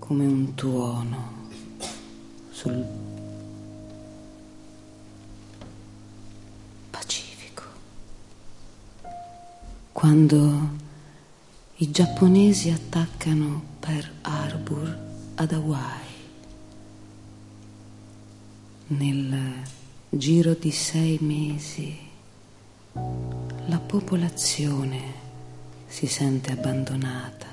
come un tuono sul Pacifico. Quando i giapponesi attaccano Pearl Harbor ad Hawaii, nel giro di 6 mesi la popolazione si sente abbandonata